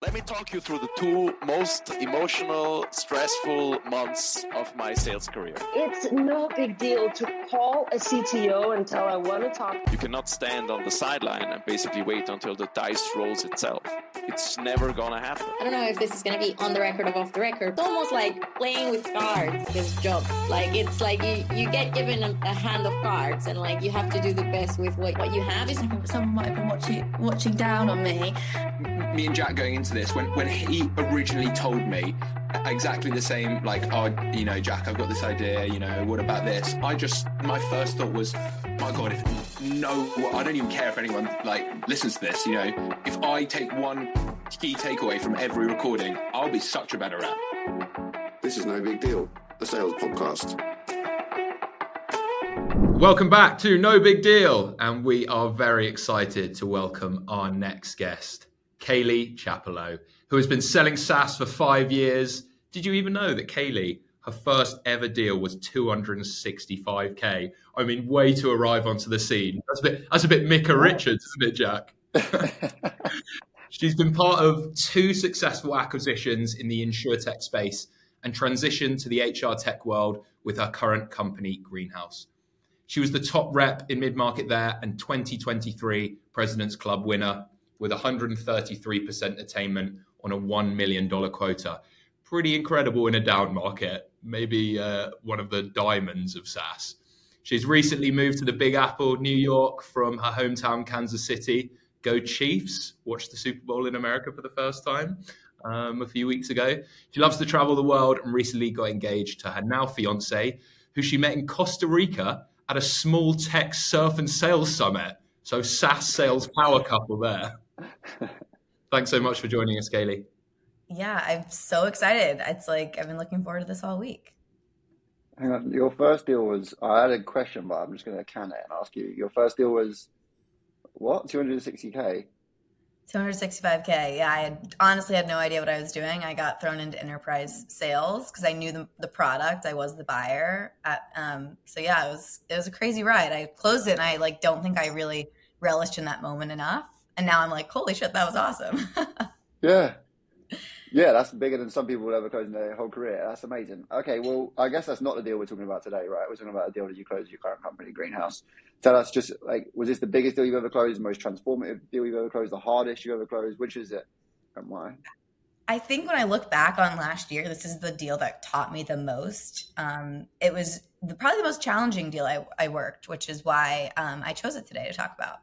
Let me talk you through the two most emotional, stressful months of my sales career. It's no big deal to call a CTO and tell I want to talk. You cannot stand on the sideline and basically wait until the dice rolls itself. It's never gonna happen. I don't know if this is gonna be on the record or off the record. It's almost like playing with cards, this job. Like, it's like you get given a hand of cards and like you have to do the best with what you have. Someone might have been watching down on me. Me and Jack going into this, when he originally told me exactly the same, like, oh, you know, Jack, I've got this idea, you know, what about this? My first thought was, my God, I don't even care if anyone, like, listens to this, you know. If I take one key takeaway from every recording, I'll be such a better rep. This is No Big Deal, the sales podcast. Welcome back to No Big Deal, and we are very excited to welcome our next guest, Kaylee Chapelleau, who has been selling SaaS for 5 years. Did you even know that Kaylee, her first ever deal was $265K? I mean, way to arrive onto the scene. That's a bit Micah Richards, isn't it, Jack? She's been part of 2 successful acquisitions in the insurtech space and transitioned to the HR tech world with her current company, Greenhouse. She was the top rep in mid-market there and 2023 President's Club winner with 133% attainment on a $1 million quota. Pretty incredible in a down market, maybe one of the diamonds of SaaS. She's recently moved to the Big Apple, New York, from her hometown, Kansas City. Go Chiefs! Watched the Super Bowl in America for the first time a few weeks ago. She loves to travel the world and recently got engaged to her now fiance, who she met in Costa Rica at a small tech surf and sales summit. So SaaS sales power couple there. Thanks so much for joining us, Kaylee. Yeah, I'm so excited. It's like I've been looking forward to this all week. Hang on, your first deal was, I had a question, but I'm just going to can it and ask you. Your first deal was what? 260K? 265K. Yeah, I honestly had no idea what I was doing. I got thrown into enterprise sales because I knew the product. I was the buyer. So yeah, it was a crazy ride. I closed it and I don't think I really relished in that moment enough. And now I'm like, holy shit, that was awesome. Yeah, that's bigger than some people will ever close in their whole career. That's amazing. Okay, well, I guess that's not the deal we're talking about today, right? We're talking about a deal that you closed with your current company, Greenhouse. Tell us just, was this the biggest deal you've ever closed, the most transformative deal you've ever closed, the hardest you've ever closed? Which is it and why? I think when I look back on last year, this is the deal that taught me the most. It was probably the most challenging deal I worked, which is why I chose it today to talk about.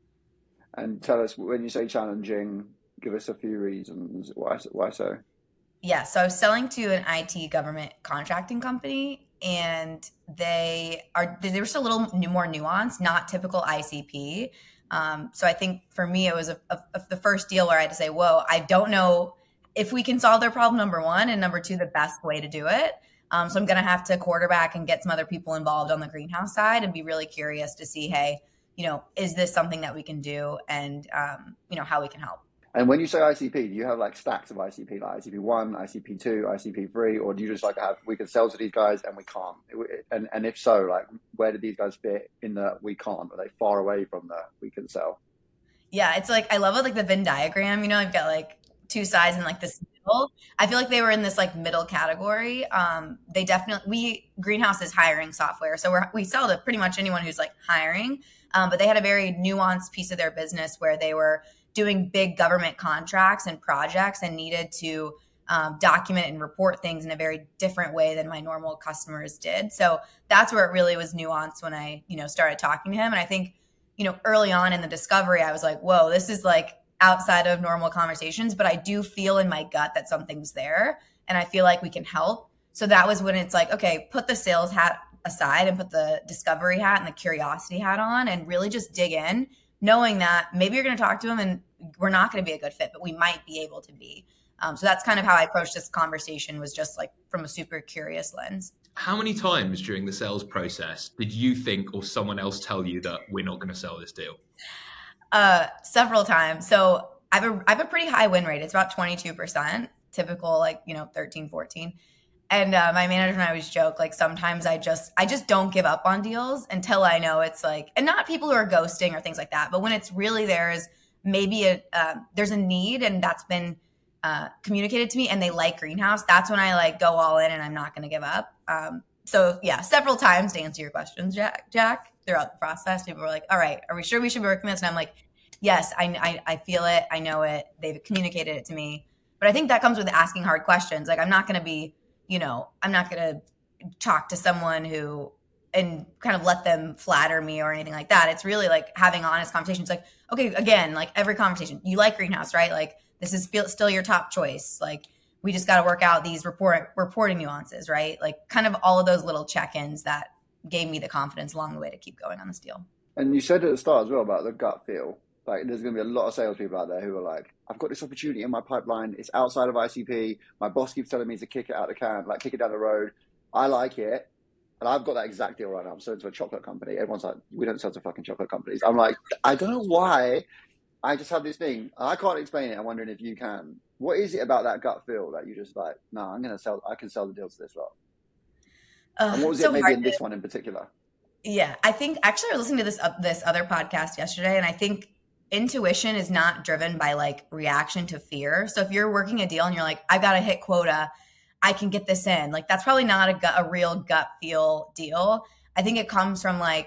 And tell us, when you say challenging, give us a few reasons why so. Yeah, so I was selling to an IT government contracting company, and they were just a little more nuanced, not typical ICP. So I think for me, it was the first deal where I had to say, whoa, I don't know if we can solve their problem, number one, and number two, the best way to do it. So I'm going to have to quarterback and get some other people involved on the Greenhouse side and be really curious to see, hey, is this something that we can do and, how we can help. And when you say ICP, do you have stacks of ICP, like ICP1, ICP2, ICP3, or do you just we can sell to these guys and we can't? And if so, where do these guys fit in the we can't? Are they far away from the we can sell? Yeah, it's I love it, the Venn diagram, I've got two sides and this middle. I feel like they were in this middle category. They definitely, Greenhouse is hiring software. So we sell to pretty much anyone who's hiring, but they had a very nuanced piece of their business where they were doing big government contracts and projects and needed to document and report things in a very different way than my normal customers did. So that's where it really was nuanced when I, started talking to him. And I think, early on in the discovery, I was like, whoa, this is outside of normal conversations, but I do feel in my gut that something's there and I feel like we can help. So that was when it's okay, put the sales hat aside and put the discovery hat and the curiosity hat on and really just dig in, knowing that maybe you're going to talk to them and we're not going to be a good fit, but we might be able to be. So that's kind of how I approached this conversation, was just from a super curious lens. How many times during the sales process did you think or someone else tell you that we're not going to sell this deal? Several times. So I have a pretty high win rate. It's about 22%, typical 13, 14. And my manager and I always joke, sometimes I just don't give up on deals until I know it's and not people who are ghosting or things like that, but when it's really there's maybe there's a need and that's been communicated to me and they like Greenhouse, that's when I like go all in and I'm not going to give up. So yeah, several times to answer your questions, Jack, throughout the process, people were like, all right, are we sure we should be working this? And I'm like, yes, I feel it. I know it. They've communicated it to me. But I think that comes with asking hard questions. Like, I'm not going to be, I'm not going to talk to someone who and kind of let them flatter me or anything like that. It's really like having honest conversations. Like, okay, again, like every conversation, you like Greenhouse, right? Like, this is still your top choice. Like, we just got to work out these reporting nuances, right? Like, kind of all of those little check-ins that gave me the confidence along the way to keep going on this deal. And you said at the start as well about the gut feel. Like, there's going to be a lot of salespeople out there who are like, I've got this opportunity in my pipeline. It's outside of ICP. My boss keeps telling me to kick it out the can, like kick it down the road. I like it. And I've got that exact deal right now. I'm selling to a chocolate company. Everyone's like, we don't sell to fucking chocolate companies. I'm like, I don't know why. I just have this thing. I can't explain it. I'm wondering if you can. What is it about that gut feel that you just like, no, I can sell the deal to this lot? And what was it maybe in this one in particular? Yeah, I think actually I was listening to this other podcast yesterday, and I think intuition is not driven by like reaction to fear. So if you're working a deal and you're like, I've got to hit quota, I can get this in. Like, that's probably not a real gut feel deal. I think it comes from like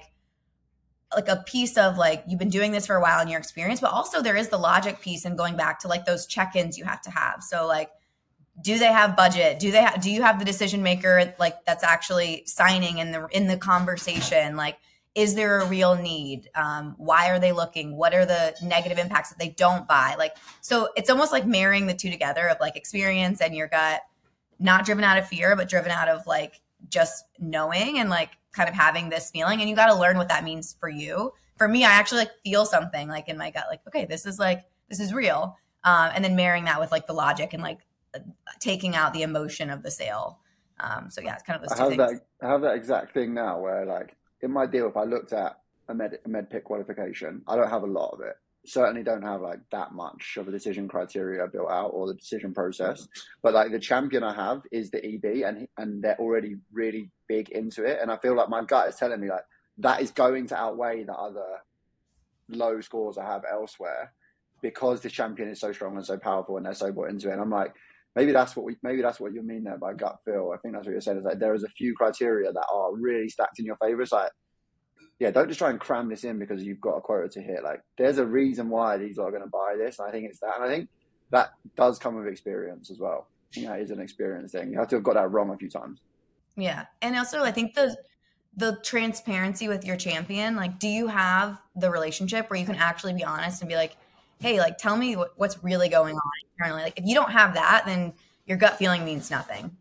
a piece of like, you've been doing this for a while in your experience, but also there is the logic piece and going back to like those check-ins you have to have. So like, do they have budget? Do you have the decision maker like that's actually signing in the conversation? Like, is there a real need? Why are they looking? What are the negative impacts if they don't buy? Like, so it's almost like marrying the two together of like experience and your gut, not driven out of fear, but driven out of like just knowing and like kind of having this feeling. And you got to learn what that means for you. For me, I actually like feel something like in my gut, like, okay, this is real. And then marrying that with like the logic and like taking out the emotion of the sale. So yeah, it's kind of those two things. I have that exact thing now where like in my deal, if I looked at a med pick qualification, I don't have a lot of it. Certainly don't have like that much of a decision criteria built out or the decision process. But like the champion I have is the EB and they're already really big into it. And I feel like my gut is telling me like that is going to outweigh the other low scores I have elsewhere because the champion is so strong and so powerful and they're so bought into it. And I'm like, maybe that's what you mean there by gut feel. I think that's what you're saying is like there is a few criteria that are really stacked in your favor. It's like, yeah, don't just try and cram this in because you've got a quota to hit. Like, there's a reason why these are going to buy this. And I think it's that. And I think that does come with experience as well. You know, it is an experience thing. You have to have got that wrong a few times. Yeah. And also, I think the transparency with your champion, like, do you have the relationship where you can actually be honest and be like, hey, like, tell me what's really going on internally? Like, if you don't have that, then your gut feeling means nothing.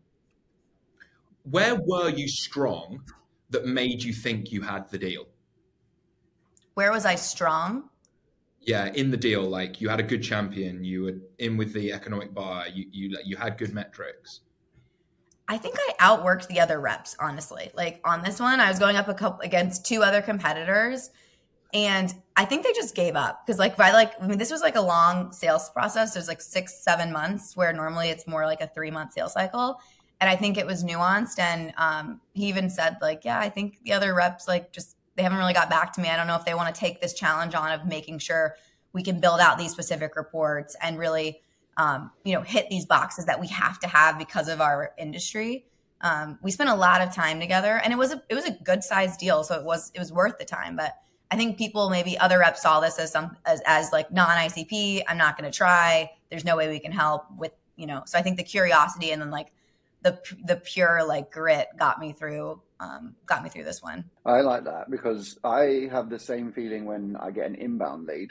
Where were you strong that made you think you had the deal? Where was I strong? Yeah, in the deal, like you had a good champion, you were in with the economic buyer, you had good metrics. I think I outworked the other reps, honestly. Like on this one, I was going up against two other competitors, and I think they just gave up because this was like a long sales process. There's like 6-7 months where normally it's more like a 3-month sales cycle. And I think it was nuanced. And he even said like, yeah, I think the other reps like just, they haven't really got back to me. I don't know if they want to take this challenge on of making sure we can build out these specific reports and really, hit these boxes that we have to have because of our industry. We spent a lot of time together, and it was a good sized deal, so it was worth the time. But I think people, maybe other reps, saw this as like non-ICP. I'm not going to try. There's no way we can help with, So I think the curiosity and then like the pure like grit got me through this one. I like that because I have the same feeling when I get an inbound lead.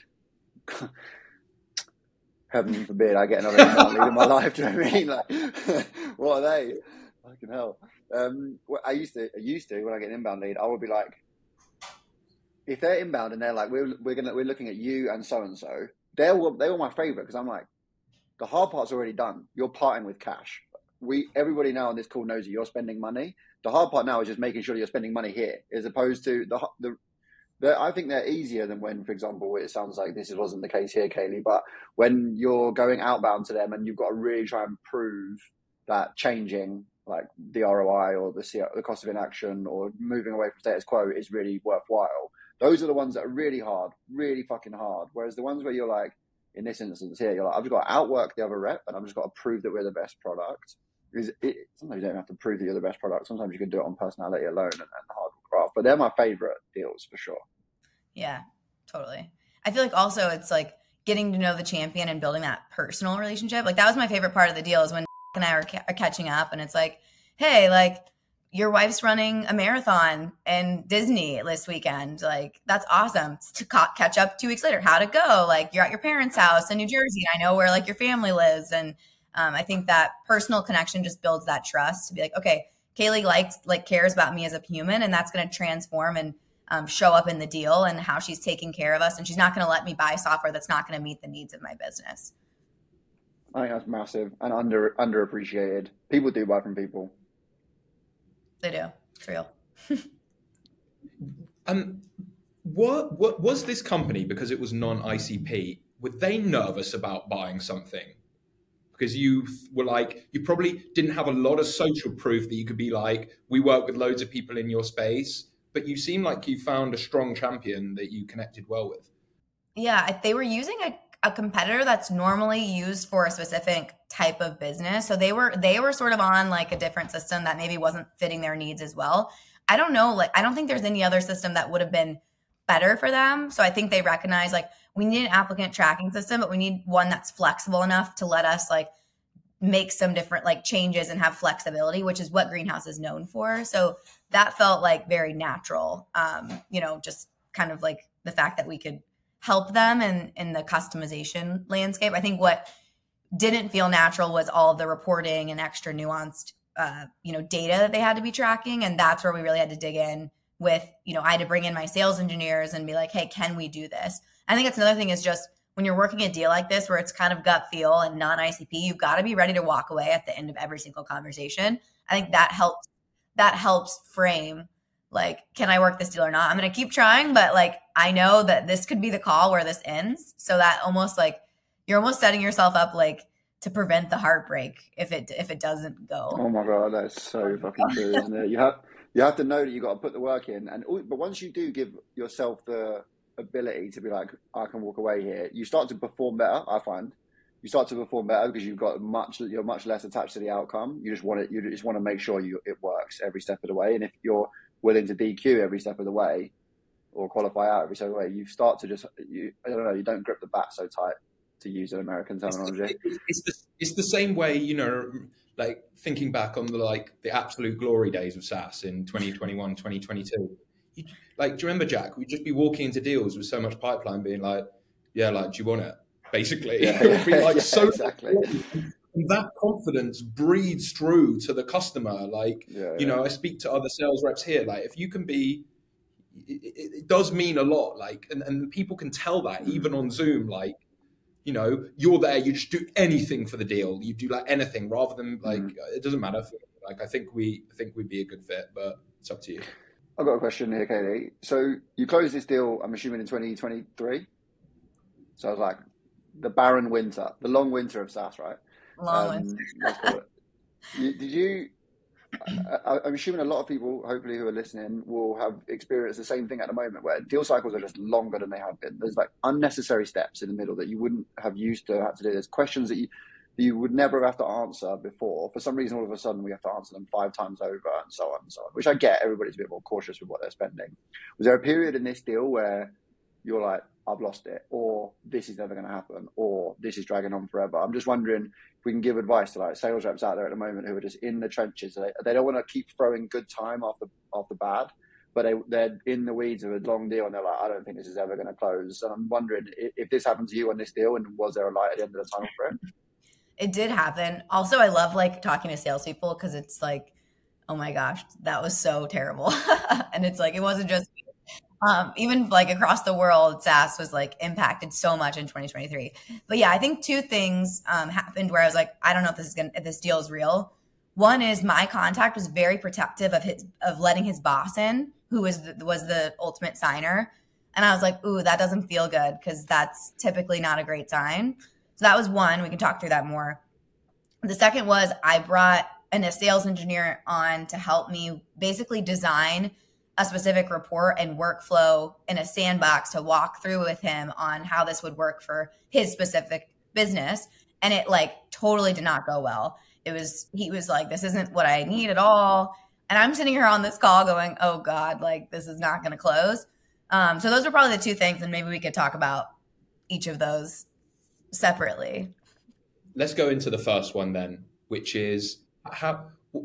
Heaven forbid I get another inbound lead in my life. Do you know what I mean? Like, what are they? Fucking hell. I used to when I get an inbound lead, I would be like, if they're inbound and they're like, we're looking at you and so, they were my favorite because I'm like, the hard part's already done. You're parting with cash. Everybody now on this call knows that you're spending money. The hard part now is just making sure you're spending money here, as opposed to I think they're easier than when, for example, it sounds like this wasn't the case here, Kaylee, but when you're going outbound to them and you've got to really try and prove that changing like the ROI or the cost of inaction or moving away from status quo is really worthwhile. Those are the ones that are really hard, really fucking hard. Whereas the ones where you're like, in this instance here, you're like, I've just got to outwork the other rep, and I've just got to prove that we're the best product. Because sometimes you don't have to prove that you're the best product. Sometimes you can do it on personality alone and hard craft. But they're my favorite deals for sure. Yeah, totally. I feel like also it's like getting to know the champion and building that personal relationship. Like that was my favorite part of the deal is when and I are catching up, and it's like, hey, like your wife's running a marathon in Disney this weekend. Like that's awesome. To catch up 2 weeks later. How'd it go? Like you're at your parents' house in New Jersey, and I know where like your family lives. And I think that personal connection just builds that trust to be like, okay, Kaylee cares about me as a human, and that's going to transform and show up in the deal and how she's taking care of us. And she's not going to let me buy software that's not going to meet the needs of my business. I think that's massive and underappreciated. People do buy from people. They do. It's real. What was this company, because it was non-ICP, were they nervous about buying something? Because you were like, you probably didn't have a lot of social proof that you could be like, we work with loads of people in your space, but you seem like you found a strong champion that you connected well with. Yeah, they were using a competitor that's normally used for a specific type of business. So they were sort of on like a different system that maybe wasn't fitting their needs as well. I don't know. Like, I don't think there's any other system that would have been better for them. So I think they recognize like we need an applicant tracking system, but we need one that's flexible enough to let us like make some different like changes and have flexibility, which is what Greenhouse is known for. So that felt like very natural. Just kind of like the fact that we could help them in the customization landscape. I think what didn't feel natural was all of the reporting and extra nuanced, data that they had to be tracking. And that's where we really had to dig in with, I had to bring in my sales engineers and be like, hey, can we do this? I think that's another thing is just when you're working a deal like this, where it's kind of gut feel and non-ICP, you've got to be ready to walk away at the end of every single conversation. I think that helps frame like, can I work this deal or not? I'm going to keep trying, but like, I know that this could be the call where this ends. So that almost like you're almost setting yourself up like to prevent the heartbreak if it doesn't go. Oh my God, that's so fucking true, isn't it? You have to know that you got to but once you do give yourself the ability to be like, I can walk away here, you start to perform better. I find you start to perform better because you're much less attached to the outcome. You just want to make sure it works every step of the way. And if you're willing to DQ every step of the way or qualify out every step of the way, you start to you don't grip the bat so tight, to use an American terminology. It's the same way, like thinking back on the absolute glory days of SaaS in 2021, 2022. Do you remember, Jack? We'd just be walking into deals with so much pipeline being like, yeah, like, do you want it? Basically. Exactly. And that confidence breeds through to the customer. I speak to other sales reps here. Like, if you can be, it does mean a lot. Like, and people can tell that even on Zoom. Like, you're there. You just do anything for the deal. You do like anything rather than like it doesn't matter. I think we'd be a good fit, but it's up to you. I've got a question here, Kaylee. So you closed this deal, I'm assuming in 2023. So I was like, the barren winter, the long winter of SaaS, right? Long winter. I'm assuming a lot of people, hopefully, who are listening will have experienced the same thing at the moment, where deal cycles are just longer than they have been. There's like unnecessary steps in the middle that you wouldn't have used to have to do. There's questions that you would never have to answer before. For some reason, all of a sudden, we have to answer them 5 times over and so on and so on, which I get. Everybody's a bit more cautious with what they're spending. Was there a period in this deal where you're like, I've lost it, or this is never going to happen, or this is dragging on forever? I'm just wondering if we can give advice to like sales reps out there at the moment who are just in the trenches. They don't want to keep throwing good time after bad, but they're in the weeds of a long deal and they're like, I don't think this is ever going to close. And I'm wondering if this happened to you on this deal, and was there a light at the end of the tunnel for it? It did happen. Also, I love like talking to salespeople because it's like, oh my gosh, that was so terrible. And it's like, it wasn't just even like across the world, SaaS was like impacted so much in 2023. But yeah, I think 2 things happened where I was like, I don't know if this deal is real. One is my contact was very protective of letting his boss in, who was the ultimate signer. And I was like, ooh, that doesn't feel good because that's typically not a great sign. So that was one. We can talk through that more. The second was I brought a sales engineer on to help me basically design a specific report and workflow in a sandbox to walk through with him on how this would work for his specific business. And it like totally did not go well. He was like, this isn't what I need at all. And I'm sitting here on this call going, oh God, like this is not going to close. So those are probably the two things. And maybe we could talk about each of those separately. Let's go into the first one then, which is how,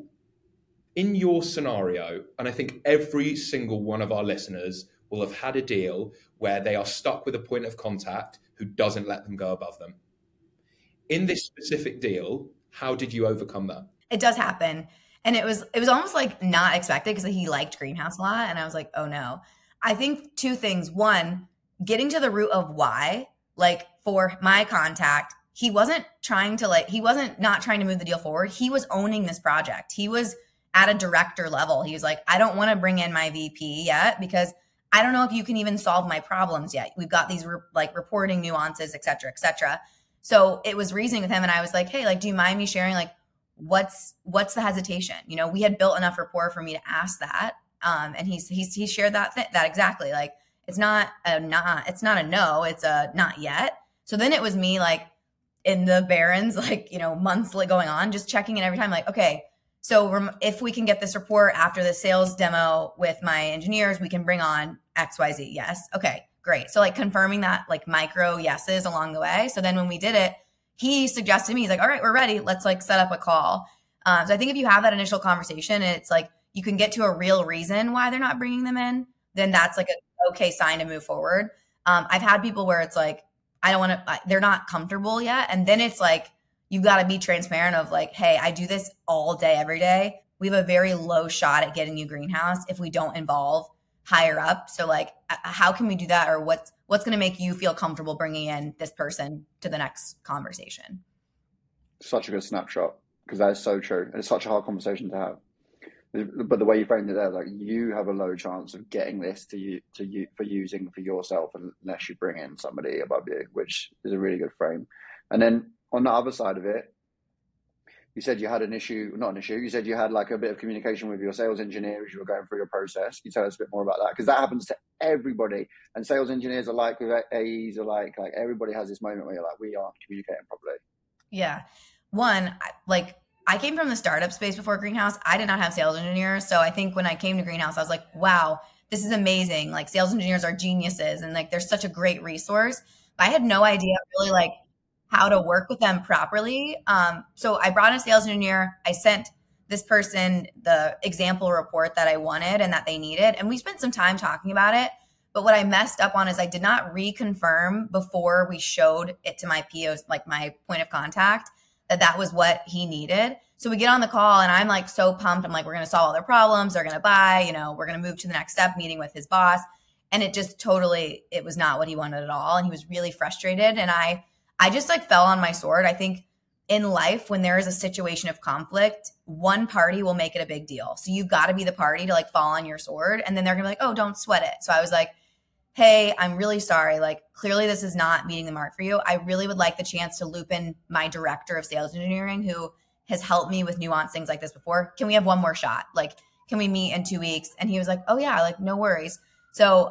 in your scenario, and I think every single one of our listeners will have had a deal where they are stuck with a point of contact who doesn't let them go above them. In this specific deal, how did you overcome that? It does happen. And it was almost like not expected because he liked Greenhouse a lot. And I was like, oh no. I think two things. One, getting to the root of why, like for my contact, he wasn't not trying to move the deal forward. He was owning this project. He was at a director level. He was like, I don't want to bring in my VP yet because I don't know if you can even solve my problems yet. We've got these reporting nuances, et cetera, et cetera. So it was reasoning with him. And I was like, hey, like, do you mind me sharing like, what's the hesitation? You know, we had built enough rapport for me to ask that. And he shared that exactly. Like, it's not a no, it's a not yet. So then it was me like in the Barons, like, you know, months going on, just checking in every time, like, okay, so if we can get this report after the sales demo with my engineers, we can bring on XYZ. Yes. Okay, great. So like confirming that like micro yeses along the way. So then when we did it, he suggested to me, he's like, all right, we're ready. Let's like set up a call. So I think if you have that initial conversation and it's like, you can get to a real reason why they're not bringing them in, then that's like an okay sign to move forward. I've had people where it's like, they're not comfortable yet. And then it's like, you've got to be transparent of like, hey, I do this all day, every day. We have a very low shot at getting you Greenhouse if we don't involve higher up. So like, how can we do that? Or what's going to make you feel comfortable bringing in this person to the next conversation? Such a good snapshot, because that is so true. It's such a hard conversation to have. But the way you framed it there, like you have a low chance of getting this for using for yourself unless you bring in somebody above you, which is a really good frame. And then on the other side of it, you said you had you said you had like a bit of communication with your sales engineer as you were going through your process. Can you tell us a bit more about that? Because that happens to everybody. And sales engineers are like, with AEs are like everybody has this moment where you're like, we aren't communicating properly. Yeah. One, like I came from the startup space before Greenhouse. I did not have sales engineers. So I think when I came to Greenhouse, I was like, wow, this is amazing. Like sales engineers are geniuses. And like, they're such a great resource. But I had no idea really like how to work with them properly. So I brought in a sales engineer. I sent this person the example report that I wanted and that they needed. And we spent some time talking about it. But what I messed up on is I did not reconfirm before we showed it to my POs, like my point of contact, that was what he needed. So we get on the call and I'm like so pumped. I'm like, we're going to solve all their problems. They're going to buy, you know, we're going to move to the next step, meeting with his boss. And it just it was not what he wanted at all. And he was really frustrated. And I just like fell on my sword. I think in life, when there is a situation of conflict, one party will make it a big deal. So you've got to be the party to like fall on your sword. And then they're going to be like, oh, don't sweat it. So I was like, hey, I'm really sorry. Like clearly this is not meeting the mark for you. I really would like the chance to loop in my director of sales engineering who has helped me with nuanced things like this before. Can we have one more shot? Like, can we meet in 2 weeks? And he was like, oh yeah, like no worries. So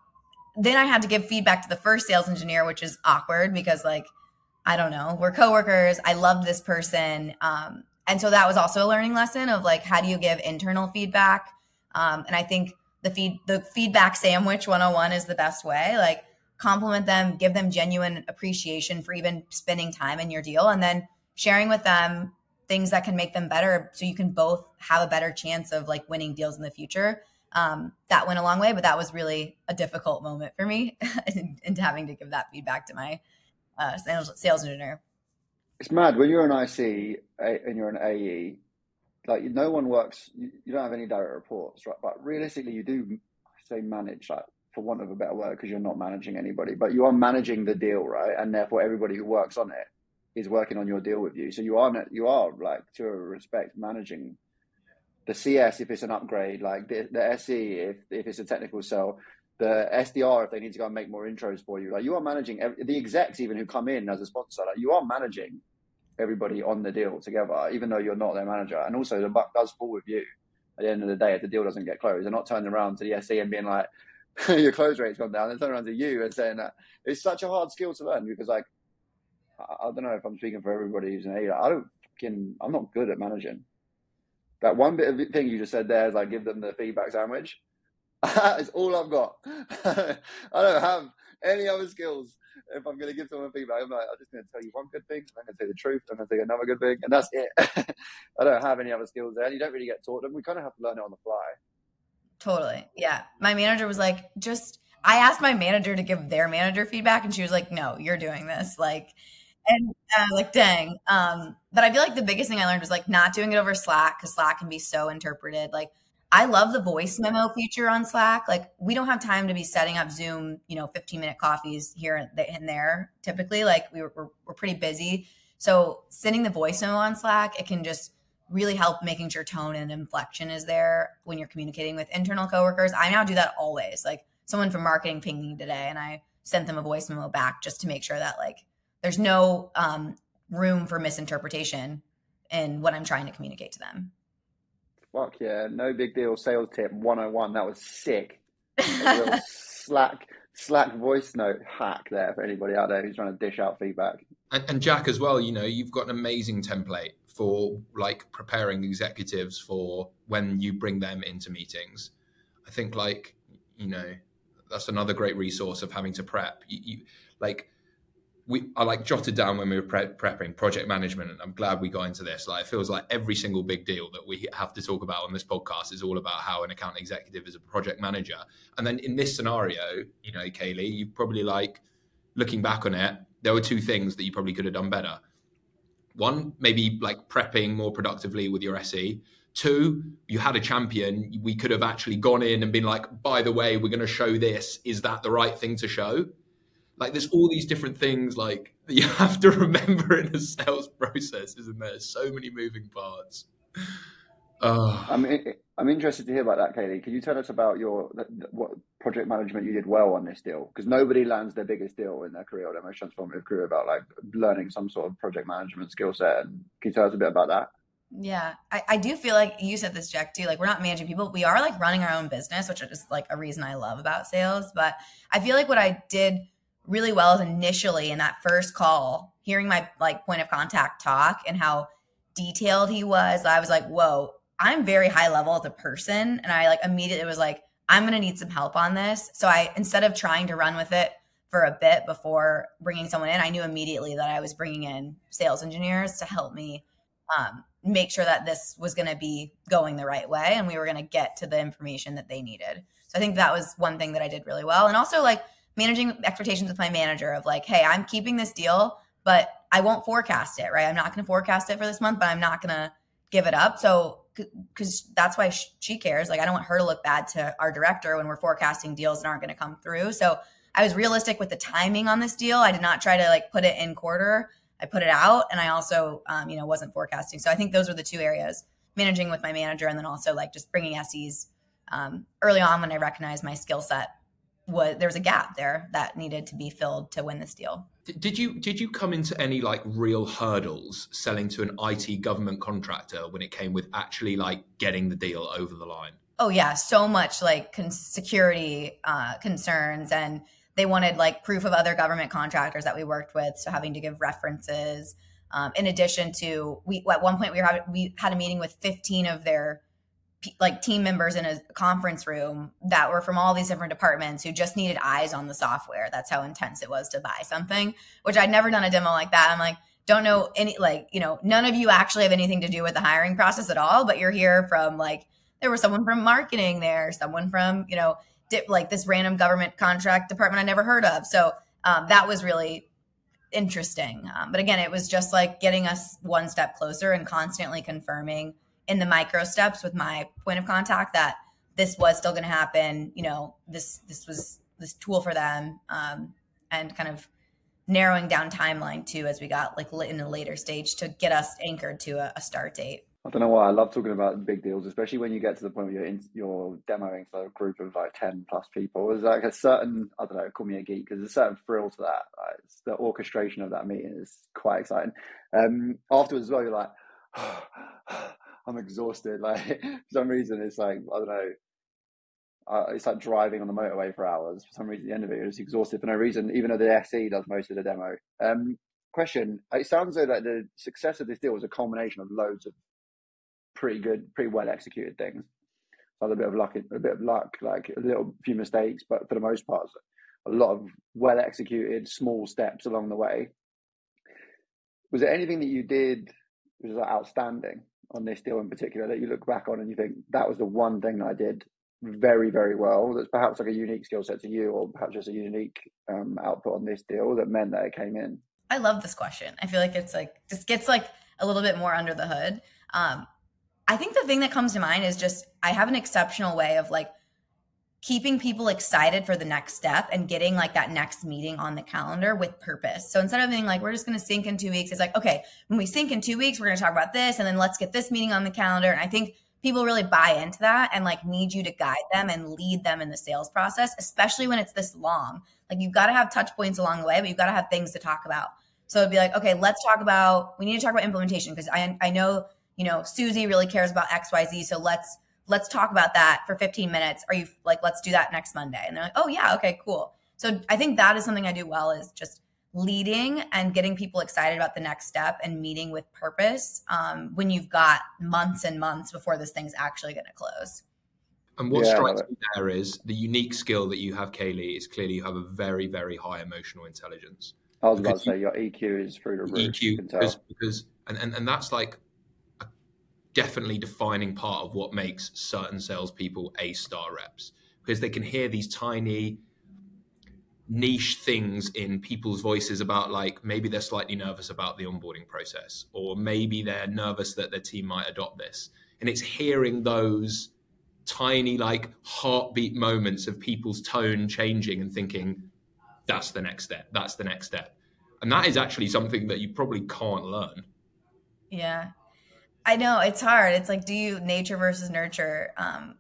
then I had to give feedback to the first sales engineer, which is awkward because like, I don't know, we're coworkers. I loved this person. And so that was also a learning lesson of like, how do you give internal feedback? And I think the feedback sandwich 101 is the best way. Like compliment them, give them genuine appreciation for even spending time in your deal, and then sharing with them things that can make them better so you can both have a better chance of like winning deals in the future. That went a long way, but that was really a difficult moment for me and having to give that feedback to my sales engineer. It's mad when you're an IC and you're an AE. Like no one works, you don't have any direct reports, right? But realistically, you do say manage, like for want of a better word, because you're not managing anybody, but you are managing the deal, right? And therefore, everybody who works on it is working on your deal with you. So you are like to a respect managing the CS if it's an upgrade, like the SE if it's a technical sell, the SDR if they need to go and make more intros for you. Like you are managing the execs even who come in as a sponsor. Like you are managing everybody on the deal together, even though you're not their manager. And also the buck does fall with you. at the end of the day, if the deal doesn't get closed, they're not turning around to the SE and being like, your close rate's gone down. They're turning around to you and saying that. It's such a hard skill to learn because, like, I don't know if I'm speaking for everybody who's an A. I'm not good at managing. That one bit of thing you just said there is like give them the feedback sandwich. That is all I've got. I don't have any other skills. If I'm going to give someone feedback, I'm just going to tell you one good thing, I'm going to say the truth, I'm going to say another good thing, and that's it. I don't have any other skills there. You don't really get taught them. We kind of have to learn it on the fly. Totally. Yeah. My manager was like, I asked my manager to give their manager feedback, and she was like, no, you're doing this. Like, and like, dang. But I feel like the biggest thing I learned was like not doing it over Slack, because Slack can be so interpreted. Like, I love the voice memo feature on Slack. Like, we don't have time to be setting up Zoom, 15-minute coffees here and there. Typically, like we're pretty busy. So sending the voice memo on Slack, it can just really help making sure tone and inflection is there when you're communicating with internal coworkers. I now do that always. Like, someone from marketing pinged me today and I sent them a voice memo back just to make sure that like there's no room for misinterpretation in what I'm trying to communicate to them. Fuck yeah, no big deal. Sales tip 101. That was sick. A little Slack voice note hack there for anybody out there who's trying to dish out feedback. And Jack as well, you've got an amazing template for like preparing executives for when you bring them into meetings. I think that's another great resource of having to prep. I jotted down when we were prepping project management, and I'm glad we got into this. Like, it feels like every single big deal that we have to talk about on this podcast is all about how an account executive is a project manager. And then in this scenario, Kaylee, you probably looking back on it, there were two things that you probably could have done better. One, maybe like prepping more productively with your SE. Two, you had a champion. We could have actually gone in and been like, by the way, we're going to show this. Is that the right thing to show? Like, there's all these different things like that you have to remember in a sales process, isn't there? So many moving parts. I'm interested to hear about that, Kaylee. Can you tell us about what project management you did well on this deal? Because nobody lands their biggest deal in their career or their most transformative career about like learning some sort of project management skill set. And can you tell us a bit about that? Yeah, I do feel like you said this, Jack, too. Like, we're not managing people. We are like running our own business, which is just like a reason I love about sales. But I feel like what I did really well is initially in that first call, hearing my like point of contact talk and how detailed he was. I was like, whoa, I'm very high level as a person. And I like immediately was like, I'm going to need some help on this. So instead of trying to run with it for a bit before bringing someone in, I knew immediately that I was bringing in sales engineers to help me make sure that this was going to be going the right way and we were going to get to the information that they needed. So I think that was one thing that I did really well. And also like managing expectations with my manager of like, hey, I'm keeping this deal, but I won't forecast it, right? I'm not going to forecast it for this month, but I'm not going to give it up. So, because that's why she cares. Like, I don't want her to look bad to our director when we're forecasting deals that aren't going to come through. So I was realistic with the timing on this deal. I did not try to like put it in quarter. I put it out, and I also, wasn't forecasting. So I think those are the two areas: managing with my manager, and then also like just bringing SEs early on when I recognized my skill set. There was a gap there that needed to be filled to win this deal. Did you come into any like real hurdles selling to an IT government contractor when it came with actually like getting the deal over the line? Oh yeah, so much like security concerns, and they wanted like proof of other government contractors that we worked with, so having to give references. In addition to, at one point we had a meeting with 15 of their like team members in a conference room that were from all these different departments who just needed eyes on the software. That's how intense it was to buy something, which I'd never done a demo like that. I'm like, don't know any, none of you actually have anything to do with the hiring process at all, but you're here from like, there was someone from marketing there, someone from, like this random government contract department I never heard of. So that was really interesting. But again, it was just like getting us one step closer and constantly confirming in the micro steps with my point of contact that this was still going to happen. This was this tool for them, and kind of narrowing down timeline too, as we got like in a later stage to get us anchored to a start date. I don't know why I love talking about big deals, especially when you get to the point where you're demoing for a group of like 10 plus people. There's like a certain, I don't know, call me a geek, because there's a certain thrill to that. Like, the orchestration of that meeting is quite exciting. Afterwards as well, you're like, I'm exhausted. Like for some reason, it's like I don't know. It's like driving on the motorway for hours. For some reason, at the end of it, you're just exhausted for no reason. Even though the SE does most of the demo. Question: it sounds like the success of this deal was a culmination of loads of pretty good, pretty well executed things. So a bit of luck, like a little few mistakes, but for the most part, a lot of well executed small steps along the way. Was there anything that you did which was like outstanding on this deal in particular that you look back on and you think that was the one thing that I did very, very well? That's perhaps like a unique skill set to you, or perhaps just a unique output on this deal that meant that it came in. I love this question. I feel like it's like just gets like a little bit more under the hood. I think the thing that comes to mind is just I have an exceptional way of like keeping people excited for the next step and getting like that next meeting on the calendar with purpose. So instead of being like, we're just going to sync in 2 weeks, it's like, okay, when we sync in 2 weeks, we're going to talk about this, and then let's get this meeting on the calendar. And I think people really buy into that and like need you to guide them and lead them in the sales process, especially when it's this long. Like you've got to have touch points along the way, but you've got to have things to talk about. So it'd be like, okay, we need to talk about implementation because I know, Susie really cares about XYZ. So let's talk about that for 15 minutes. Are you like, let's do that next Monday? And they're like, oh yeah, okay, cool. So I think that is something I do well, is just leading and getting people excited about the next step and meeting with purpose when you've got months and months before this thing's actually going to close. And what strikes me there is the unique skill that you have, Kaylee, is clearly you have a very, very high emotional intelligence. I was about to say your EQ is through the roof. EQ, because that's like a definitely defining part of what makes certain salespeople A-star reps, because they can hear these tiny niche things in people's voices about like maybe they're slightly nervous about the onboarding process, or maybe they're nervous that their team might adopt this. And it's hearing those tiny like heartbeat moments of people's tone changing and thinking, that's the next step. That's the next step. And that is actually something that you probably can't learn. Yeah, I know it's hard. It's like, do you nature versus nurture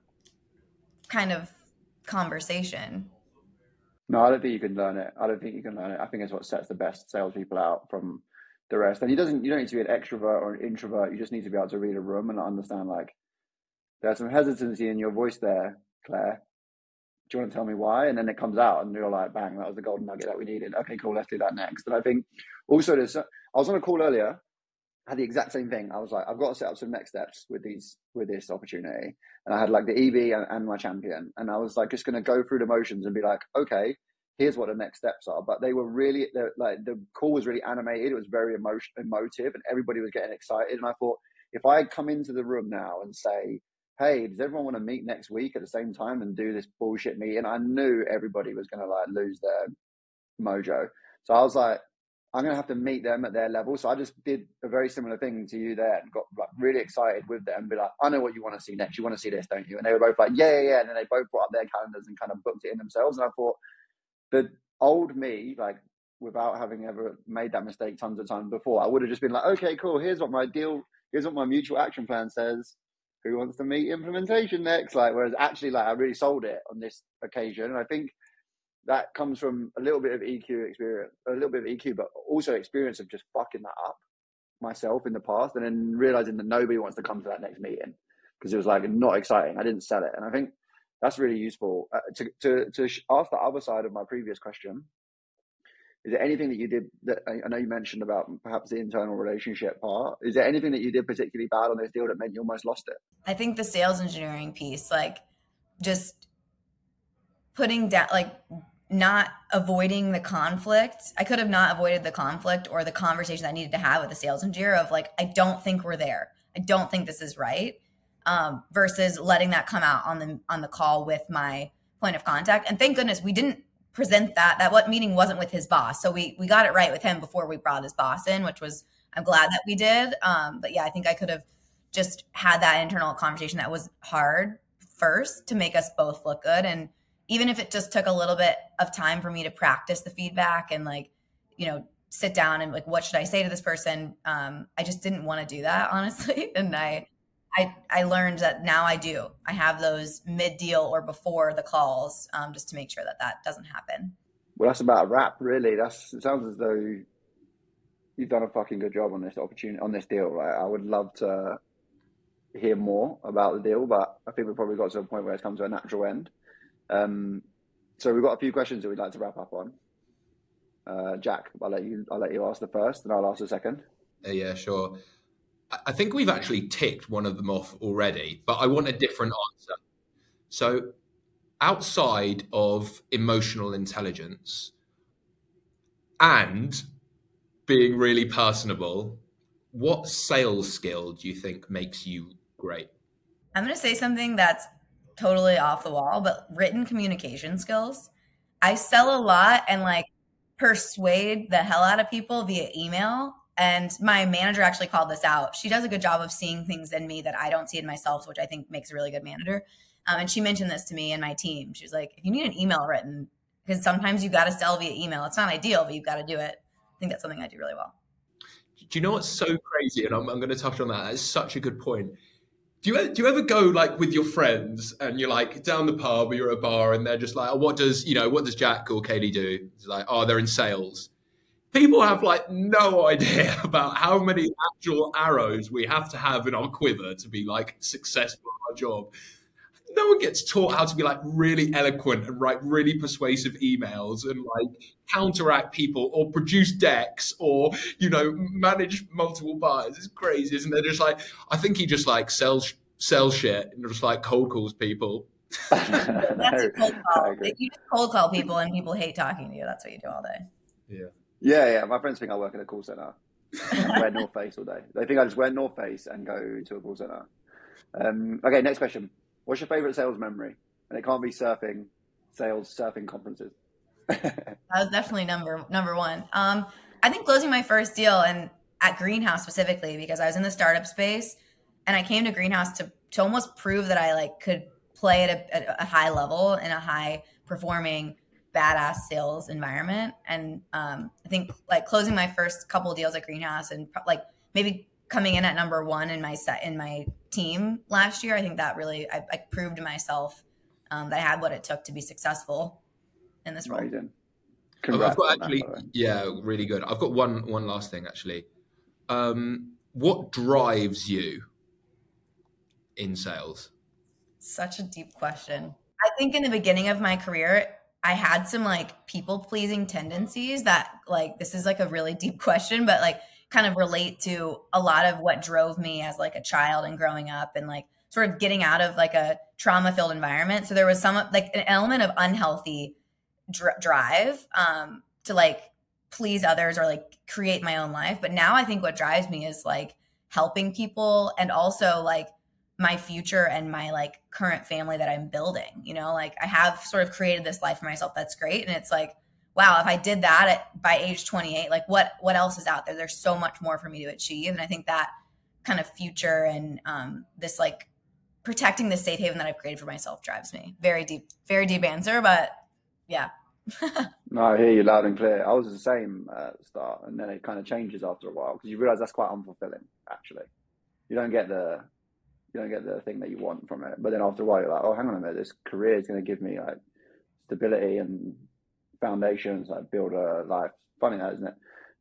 kind of conversation? No, I don't think you can learn it. I think it's what sets the best salespeople out from the rest. And you don't need to be an extrovert or an introvert. You just need to be able to read a room and understand like there's some hesitancy in your voice there, Claire. Do you want to tell me why? And then it comes out and you're like, bang, that was the golden nugget that we needed. Okay, cool, let's do that next. And I think also I was on a call earlier, had the exact same thing. I was like, I've got to set up some next steps with this opportunity. And I had like the EB and my champion. And I was like, just going to go through the motions and be like, okay, here's what the next steps are. But they were really, like the call was really animated. It was very emotive and everybody was getting excited. And I thought, if I come into the room now and say, hey, does everyone want to meet next week at the same time and do this bullshit meeting? I knew everybody was going to like lose their mojo. So I was like, I'm going to have to meet them at their level. So I just did a very similar thing to you there and got like really excited with them. Be like, I know what you want to see next. You want to see this, don't you? And they were both like, yeah. And then they both brought up their calendars and kind of booked it in themselves. And I thought the old me, like without having ever made that mistake tons of times before, I would have just been like, okay, cool. Here's what my mutual action plan says. Who wants to meet implementation next? Like, whereas actually, like, I really sold it on this occasion. And I think that comes from a little bit of EQ, but also experience of just fucking that up myself in the past. And then realizing that nobody wants to come to that next meeting because it was like not exciting. I didn't sell it. And I think that's really useful. To ask the other side of my previous question, is there anything that you did that I know you mentioned about perhaps the internal relationship part? Is there anything that you did particularly bad on this deal that meant you almost lost it? I think the sales engineering piece, like just putting down, like not avoiding the conflict. I could have not avoided the conflict or the conversation I needed to have with the sales engineer of like, I don't think we're there. I don't think this is right. Versus letting that come out on the call with my point of contact. And thank goodness we didn't present that what meeting wasn't with his boss. So we got it right with him before we brought his boss in, which was, I'm glad that we did. But yeah, I think I could have just had that internal conversation that was hard first to make us both look good. And even if it just took a little bit of time for me to practice the feedback and like, sit down and like, what should I say to this person? I just didn't want to do that, honestly. And I learned that now I do. I have those mid-deal or before the calls just to make sure that doesn't happen. Well, that's about a wrap, really. It sounds as though you've done a fucking good job on this opportunity, on this deal, right? I would love to hear more about the deal, but I think we've probably got to a point where it's come to a natural end. So we've got a few questions that we'd like to wrap up on. Jack, I'll let you ask the first, and I'll ask the second. Yeah, sure. I think we've actually ticked one of them off already, but I want a different answer. So, outside of emotional intelligence and being really personable, what sales skill do you think makes you great? I'm going to say something that's totally off the wall, but written communication skills. I sell a lot and like persuade the hell out of people via email. And my manager actually called this out. She does a good job of seeing things in me that I don't see in myself, which I think makes a really good manager. And she mentioned this to me and my team. She was like, if you need an email written, because sometimes you got to sell via email. It's not ideal, but you've got to do it. I think that's something I do really well. Do you know what's so crazy? And I'm going to touch on that. That's such a good point. Do you ever go like with your friends and you're like down the pub or you're at a bar and they're just like, oh, what does Jack or Katie do? It's like, oh, they're in sales. People have like no idea about how many actual arrows we have to have in our quiver to be like successful in our job. No one gets taught how to be like really eloquent and write really persuasive emails and like counteract people or produce decks or, manage multiple buyers. It's crazy, isn't it? Just like, I think he just like sells shit and just like cold calls people. That's a cold call. You just cold call people and people hate talking to you. That's what you do all day. Yeah. My friends think I work in a call center. I wear North Face all day. They think I just wear North Face and go to a call center. Okay, next question. What's your favorite sales memory? And it can't be surfing conferences. That was definitely number one. I think closing my first deal and at Greenhouse specifically, because I was in the startup space and I came to Greenhouse to almost prove that I like could play at a high level in a high performing badass sales environment. And I think like closing my first couple of deals at Greenhouse and like maybe coming in at number one in my team last year, I think that really I proved to myself that I had what it took to be successful in this role. Amazing. I've got really good. I've got one last thing actually. What drives you in sales? Such a deep question. I think in the beginning of my career, I had some like people pleasing tendencies that like, this is like a really deep question, but like kind of relate to a lot of what drove me as like a child and growing up and like sort of getting out of like a trauma filled environment. So there was some like an element of unhealthy drive to like please others or like create my own life. But now I think what drives me is like helping people and also like my future and my like current family that I'm building, like I have sort of created this life for myself. That's great. And it's like, wow, if I did that by age 28, like what else is out there? There's so much more for me to achieve. And I think that kind of future and this like protecting the safe haven that I've created for myself drives me. Very deep answer, but yeah. No, I hear you loud and clear. I was the same at the start, and then it kind of changes after a while because you realize that's quite unfulfilling. Actually, you don't get the thing that you want from it. But then after a while, you're like, oh, hang on a minute, this career is going to give me like stability and foundations, like build a life. Funny that, isn't it?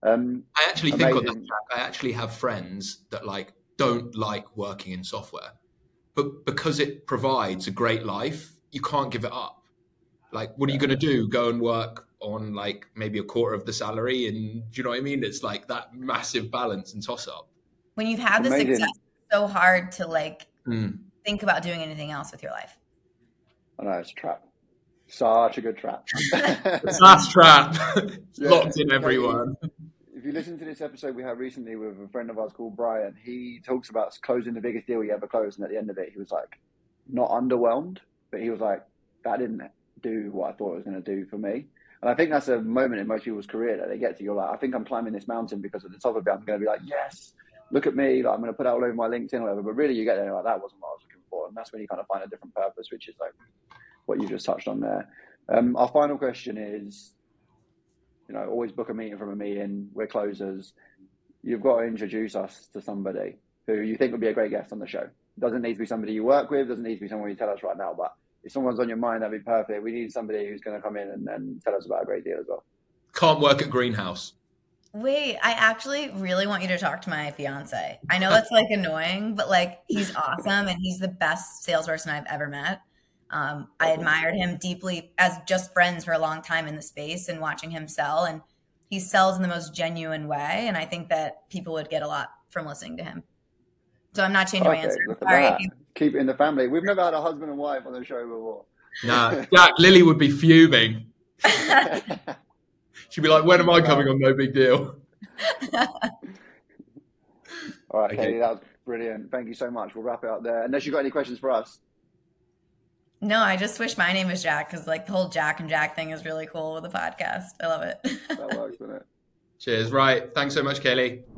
I actually think on that track, I actually have friends that like don't like working in software, but because it provides a great life, you can't give it up. Like, what are you going to do? Go and work on like maybe a quarter of the salary? And do you know what I mean? It's like that massive balance and toss up. When you've had the success, it's so hard to like think about doing anything else with your life. I know, it's a trap. Such a good trap. SaaS trap. Locked in everyone. If you listen to this episode we had recently with a friend of ours called Brian, he talks about closing the biggest deal he ever closed. And at the end of it, he was like, not underwhelmed, but he was like, that didn't do what I thought it was going to do for me. And I think that's a moment in most people's career that they get to. You're like, I think I'm climbing this mountain because at the top of it, I'm going to be like, yes, look at me. Like, I'm going to put it all over my LinkedIn or whatever. But really, you get there, like, that wasn't what I was looking for. And that's when you kind of find a different purpose, which is like what you just touched on there. Our final question is, always book a meeting from a meeting. We're closers. You've got to introduce us to somebody who you think would be a great guest on the show. Doesn't need to be somebody you work with. Doesn't need to be someone you tell us right now. But if someone's on your mind, that'd be perfect. We need somebody who's going to come in and tell us about a great deal as well. Can't work at Greenhouse. Wait, I actually really want you to talk to my fiance. I know that's like annoying, but like he's awesome and he's the best salesperson I've ever met. I admired him deeply as just friends for a long time in the space and watching him sell. And he sells in the most genuine way. And I think that people would get a lot from listening to him. So I'm not changing my answer. Look at Sorry. that. Keep it in the family. We've never had a husband and wife on the show before. Nah, Jack, Lily would be fuming. She'd be like, when am I coming on No Big Deal? All right, Okay. Katie, that was brilliant. Thank you so much. We'll wrap it up there. Unless you've got any questions for us. No, I just wish my name was Jack because like the whole Jack and Jack thing is really cool with the podcast. I love it. That works, doesn't it? Cheers. Right. Thanks so much, Kaylee.